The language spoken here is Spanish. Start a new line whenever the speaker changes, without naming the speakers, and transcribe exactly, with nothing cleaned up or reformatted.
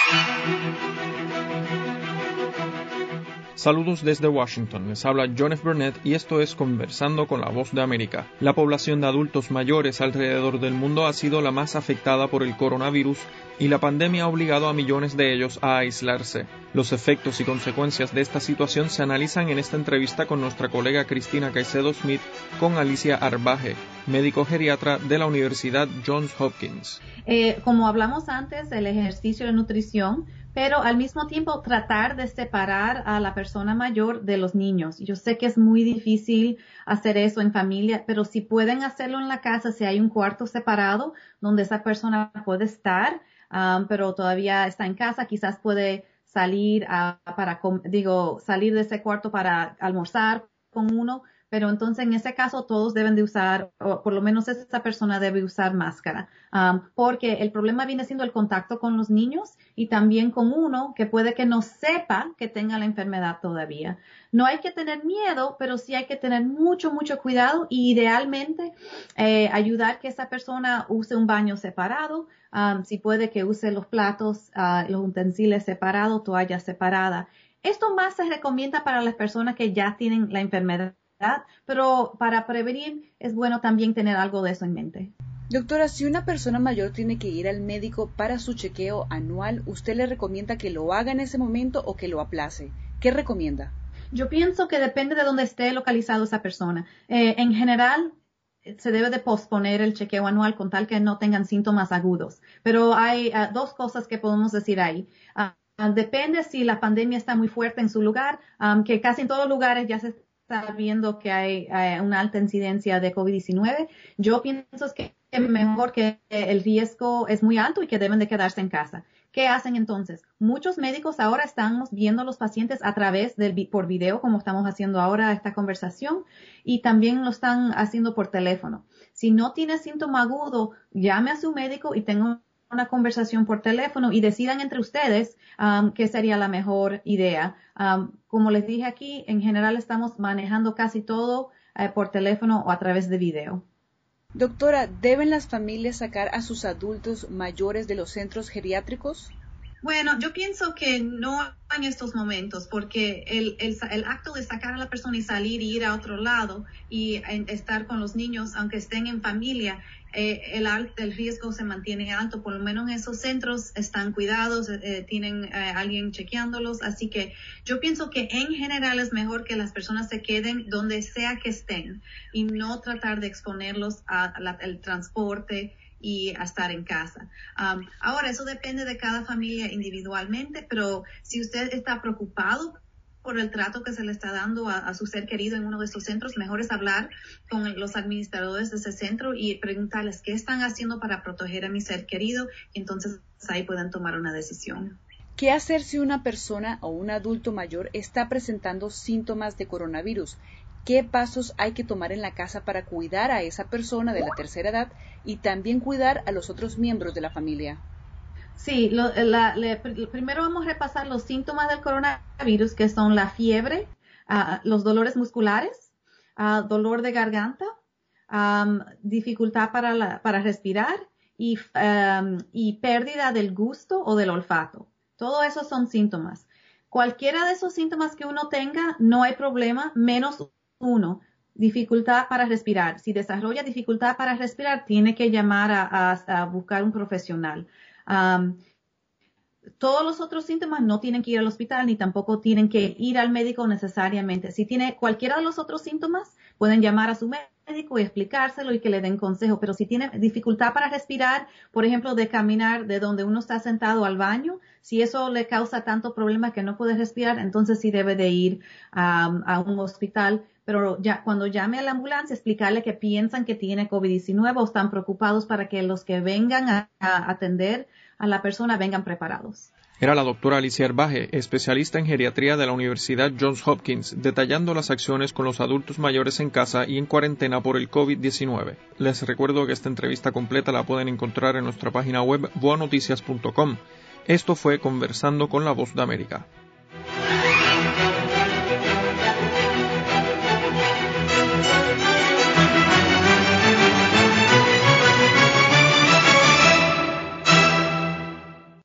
Saludos desde Washington, les habla John F. Burnett y esto es Conversando con la Voz de América. La población de adultos mayores alrededor del mundo ha sido la más afectada por el coronavirus y la pandemia ha obligado a millones de ellos a aislarse. Los efectos y consecuencias de esta situación se analizan en esta entrevista con nuestra colega Cristina Caicedo Smith con Alicia Arbaje, médico geriatra de la Universidad Johns Hopkins.
Eh, como hablamos antes, el ejercicio y la nutrición, pero al mismo tiempo tratar de separar a la persona mayor de los niños. Yo sé que es muy difícil hacer eso en familia, pero si pueden hacerlo en la casa, si hay un cuarto separado donde esa persona puede estar, um, pero todavía está en casa, quizás puede salir a, para, digo, salir de ese cuarto para almorzar con uno, pero entonces en ese caso todos deben de usar, o por lo menos esa persona debe usar máscara, um, porque el problema viene siendo el contacto con los niños y también con uno que puede que no sepa que tenga la enfermedad todavía. No hay que tener miedo, pero sí hay que tener mucho, mucho cuidado y idealmente eh, ayudar que esa persona use un baño separado, um, si puede que use los platos, uh, los utensilios separados, toallas separadas. Esto más se recomienda para las personas que ya tienen la enfermedad, pero para prevenir es bueno también tener algo de eso en mente.
Doctora, si una persona mayor tiene que ir al médico para su chequeo anual, ¿usted le recomienda que lo haga en ese momento o que lo aplace? ¿Qué recomienda?
Yo pienso que depende de dónde esté localizado esa persona. Eh, en general, se debe de posponer el chequeo anual con tal que no tengan síntomas agudos. Pero hay uh, dos cosas que podemos decir ahí. Uh, depende si la pandemia está muy fuerte en su lugar, um, que casi en todos los lugares ya se está viendo que hay, hay una alta incidencia de COVID diecinueve. Yo pienso que es mejor que el riesgo es muy alto y que deben de quedarse en casa. ¿Qué hacen entonces? Muchos médicos ahora estamos viendo a los pacientes a través del por video, como estamos haciendo ahora esta conversación, y también lo están haciendo por teléfono. Si no tiene síntoma agudo, llame a su médico y tenga una conversación por teléfono y decidan entre ustedes um, qué sería la mejor idea. Um, como les dije aquí, en general estamos manejando casi todo eh, por teléfono o a través de video.
Doctora, ¿deben las familias sacar a sus adultos mayores de los centros geriátricos?
Bueno, yo pienso que no en estos momentos, porque el, el, el acto de sacar a la persona y salir y ir a otro lado y en, estar con los niños, aunque estén en familia, eh, el, el riesgo se mantiene alto. Por lo menos en esos centros están cuidados, eh, tienen eh, alguien chequeándolos. Así que yo pienso que en general es mejor que las personas se queden donde sea que estén y no tratar de exponerlos al transporte y a estar en casa. Um, ahora, eso depende de cada familia individualmente, pero si usted está preocupado por el trato que se le está dando a, a su ser querido en uno de estos centros, mejor es hablar con los administradores de ese centro y preguntarles qué están haciendo para proteger a mi ser querido, y entonces ahí pueden tomar una decisión.
¿Qué hacer si una persona o un adulto mayor está presentando síntomas de coronavirus? ¿Qué pasos hay que tomar en la casa para cuidar a esa persona de la tercera edad y también cuidar a los otros miembros de la familia?
Sí, lo, la, le, primero vamos a repasar los síntomas del coronavirus, que son la fiebre, uh, los dolores musculares, uh, dolor de garganta, um, dificultad para, la, para respirar y, um, y pérdida del gusto o del olfato. Todo eso son síntomas. Cualquiera de esos síntomas que uno tenga, no hay problema, menos uno, dificultad para respirar. Si desarrolla dificultad para respirar, tiene que llamar a, a, a buscar un profesional. Um, todos los otros síntomas no tienen que ir al hospital ni tampoco tienen que ir al médico necesariamente. Si tiene cualquiera de los otros síntomas, pueden llamar a su médico y explicárselo y que le den consejo. Pero si tiene dificultad para respirar, por ejemplo, de caminar de donde uno está sentado al baño, si eso le causa tanto problema que no puede respirar, entonces sí debe de ir um, a un hospital. Pero ya cuando llame a la ambulancia, explicarle que piensan que tiene COVID diecinueve o están preocupados para que los que vengan a, a atender a la persona vengan preparados.
Era la doctora Alicia Arbaje, especialista en geriatría de la Universidad Johns Hopkins, detallando las acciones con los adultos mayores en casa y en cuarentena por el COVID diecinueve. Les recuerdo que esta entrevista completa la pueden encontrar en nuestra página web boa noticias punto com. Esto fue Conversando con la Voz de América.